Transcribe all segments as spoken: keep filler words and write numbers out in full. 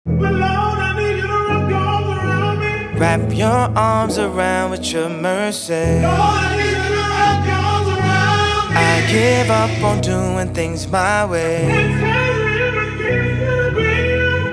Lord, I need you to wrap your arms around me. Wrap your arms around with your mercy. Lord, I need you to wrap your arms around me. I give up on doing things my way. And tell me if I can't be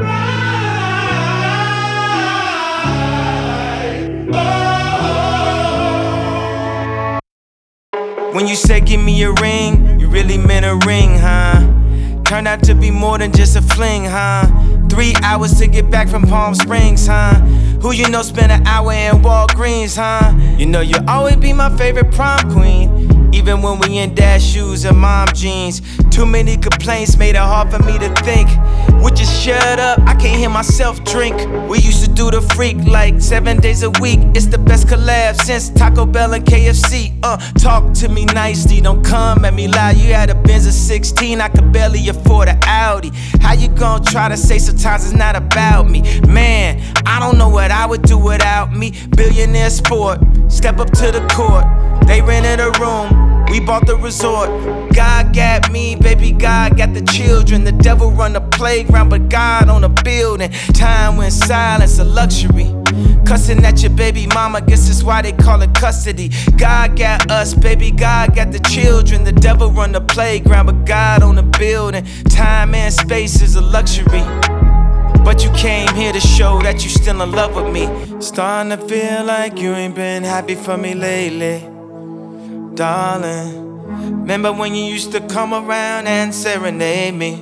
right. When you said give me a ring, you really meant a ring, huh? Turned out to be more than just a fling, huh? Three hours to get back from Palm Springs, huh? Who you know spent an hour in Walgreens, huh? You know you'll always be my favorite prom queen. Even when we in dad shoes and mom jeans. Too many complaints made it hard for me to think. Would you shut up? I can't hear myself drink. We used to do the freak like seven days a week. It's the best collab since Taco Bell and K F C. Uh, talk to me nicely, don't come at me loud. You had a Benz of sixteen, I could barely afford an Audi. How you gon' try to say sometimes it's not about me? Man, I don't know what I would do without me. Billionaire sport, step up to the court. They rented a room, we bought the resort. God got me, baby, God got the children. The devil run the playground, but God on the building. Time when silence a luxury. Cussing at your baby mama, guess that's why they call it custody. God got us, baby, God got the children. The devil run the playground, but God on the building. Time and space is a luxury. But you came here to show that you still in love with me. Starting to feel like you ain't been happy for me lately, darling. Remember when you used to come around and serenade me?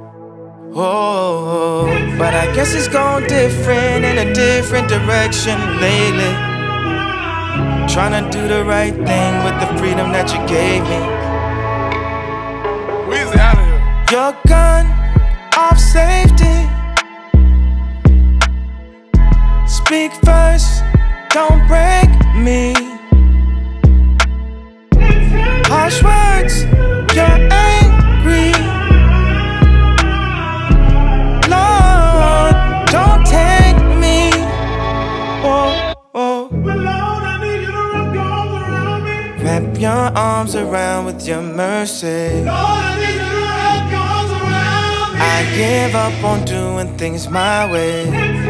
Oh, but I guess it's gone different in a different direction lately. Trying to do the right thing with the freedom that you gave me. Weezy out of here. Your gun off safety. Speak first, don't break me. Harsh words, you're angry. Lord, don't take me. Oh, oh. Lord, I need you to wrap your arms around me. Wrap your arms around with your mercy. Lord, I need you to wrap your arms around me. I give up on doing things my way.